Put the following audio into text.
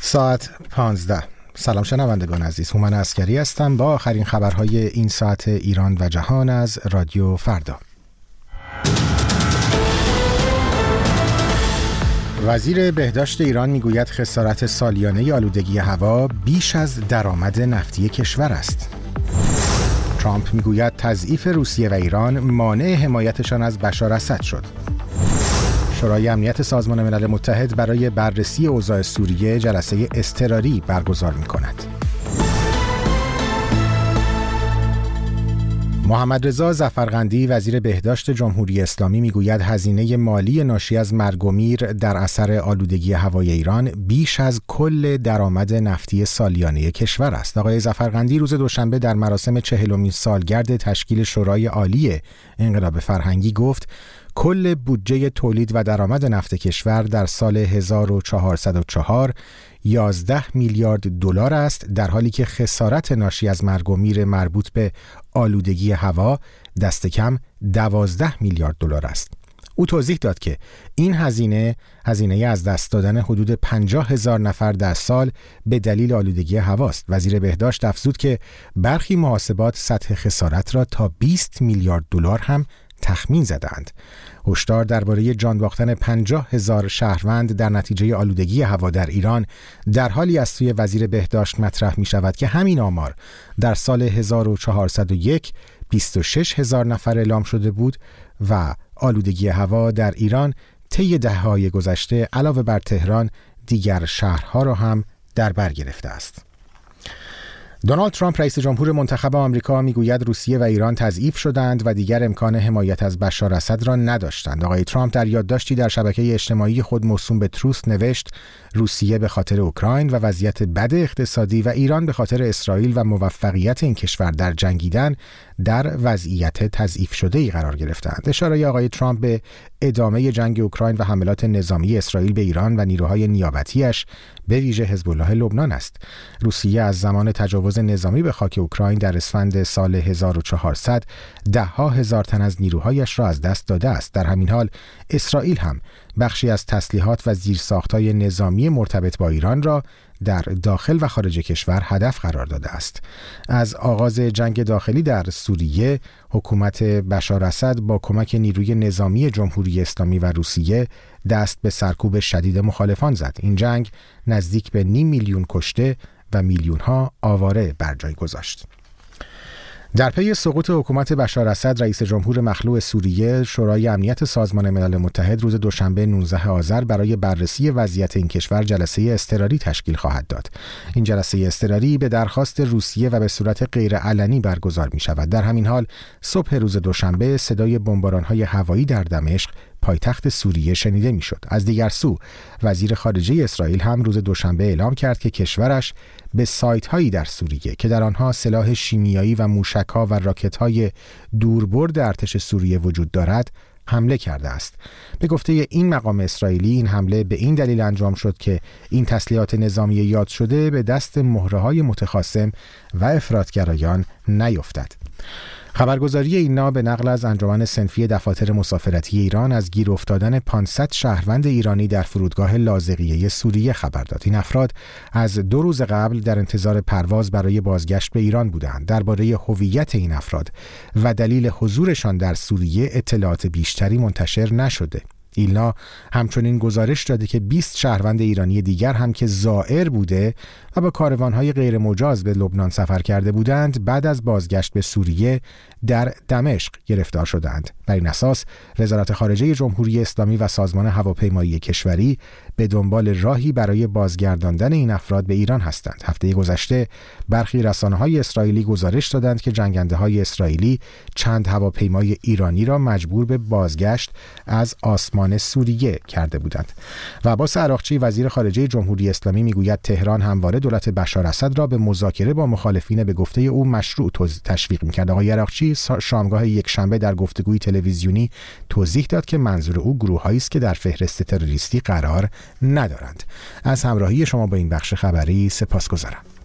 ساعت 15. سلام شنوندگان عزیز، هومن عسکری هستم با آخرین خبرهای این ساعت ایران و جهان از رادیو فردا. وزیر بهداشت ایران میگوید خسارت سالیانه آلودگی هوا بیش از درآمد نفتی کشور است. ترامپ میگوید تضعیف روسیه و ایران مانع حمایتشان از بشار اسد شد. شورای امنیت سازمان ملل متحد برای بررسی اوضاع سوریه جلسه اضطراری برگزار می‌کند. محمد رضا ظفرقندی وزیر بهداشت جمهوری اسلامی میگوید هزینه مالی ناشی از مرگ و میر در اثر آلودگی هوای ایران بیش از کل درآمد نفتی سالیانه کشور است. آقای ظفرقندی روز دوشنبه در مراسم 40مین سالگرد تشکیل شورای عالی انقلاب فرهنگی گفت کل بودجه تولید و درآمد نفت کشور در سال 1404 11 میلیارد دلار است، در حالی که خسارت ناشی از مرگ و میر مربوط به آلودگی هوا دست کم 12 میلیارد دلار است. او توضیح داد که این هزینه از دست دادن حدود 50,000 نفر در سال به دلیل آلودگی هواست. وزیر بهداشت افزود که برخی محاسبات سطح خسارت را تا 20 میلیارد دلار هم تخمین زدند. هشدار درباره جان باختن 50,000 شهروند در نتیجه آلودگی هوا در ایران در حالی از سوی وزیر بهداشت مطرح می شود که همین آمار در سال 1401 26,000 نفر اعلام شده بود و آلودگی هوا در ایران طی دهه‌های گذشته علاوه بر تهران دیگر شهرها را هم در بر گرفته است. دونالد ترامپ رئیس جمهور منتخب آمریکا میگوید روسیه و ایران تضعیف شدند و دیگر امکان حمایت از بشار اسد را نداشتند. آقای ترامپ در یادداشتی در شبکه اجتماعی خود موسوم به تروث نوشت روسیه به خاطر اوکراین و وضعیت بد اقتصادی و ایران به خاطر اسرائیل و موفقیت این کشور در جنگیدن در وضعیت تضعیف شده‌ای قرار گرفتند. اشاره آقای ترامپ به ادامه جنگ اوکراین و حملات نظامی اسرائیل به ایران و نیروهای نیابتیش به ویژه حزب الله لبنان است. روسیه از زمان تجاوز نظامی به خاک اوکراین در اسفند سال 1400 ده‌ها هزار تن از نیروهایش را از دست داده است. در همین حال اسرائیل هم بخشی از تسلیحات و زیرساخت‌های نظامی مرتبط با ایران را در داخل و خارج کشور هدف قرار داده است. از آغاز جنگ داخلی در سوریه، حکومت بشار اسد با کمک نیروی نظامی جمهوری اسلامی و روسیه دست به سرکوب شدید مخالفان زد. این جنگ نزدیک به 500,000 کشته و میلیون‌ها آواره بر جای گذاشت. در پی سقوط حکومت بشار اسد، رئیس جمهور مخلوع سوریه، شورای امنیت سازمان ملل متحد روز دوشنبه 19 آذر برای بررسی وضعیت این کشور جلسه اضطراری تشکیل خواهد داد. این جلسه اضطراری به درخواست روسیه و به صورت غیرعلنی برگزار می شود. در همین حال صبح روز دوشنبه صدای بمباران‌های هوایی در دمشق پایتخت سوریه شنیده میشد. از دیگر سو وزیر خارجه اسرائیل هم روز دوشنبه اعلام کرد که کشورش به سایت‌هایی در سوریه که در آنها سلاح شیمیایی و موشک‌ها و راکت‌های دوربرد ارتش سوریه وجود دارد حمله کرده است. به گفته این مقام اسرائیلی این حمله به این دلیل انجام شد که این تسلیحات نظامی یاد شده به دست مهره‌های متخاصم و افراطگرایان نیفتد. خبرگزاری اینا به نقل از انجمن صنفی دفاتر مسافرتی ایران از گیر افتادن 500 شهروند ایرانی در فرودگاه لاذقیه سوریه خبر داد. این افراد از 2 روز قبل در انتظار پرواز برای بازگشت به ایران بودند. درباره هویت این افراد و دلیل حضورشان در سوریه اطلاعات بیشتری منتشر نشده. ایلنا همچنین گزارش داده که 20 شهروند ایرانی دیگر هم که زائر بوده و با کاروان‌های غیر مجاز به لبنان سفر کرده بودند بعد از بازگشت به سوریه در دمشق گرفتار شدند. بر این اساس وزارت خارجه جمهوری اسلامی و سازمان هواپیمایی کشوری به دنبال راهی برای بازگرداندن این افراد به ایران هستند. هفته گذشته برخی رسانه‌های اسرائیلی گزارش دادند که جنگنده‌های اسرائیلی چند هواپیمای ایرانی را مجبور به بازگشت از آسمان سوریه کرده بودند. و عباس عراقچی وزیر خارجه جمهوری اسلامی میگوید تهران همواره دولت بشار اسد را به مذاکره با مخالفین به گفته او مشروع تشویق می‌کرد. آقای عراقچی شامگاه یکشنبه در گفتگوی تلویزیونی توضیح داد که منظور او گروه‌هایی است که در فهرست تروریستی قرار ندارند. از همراهی شما با این بخش خبری سپاسگزارم.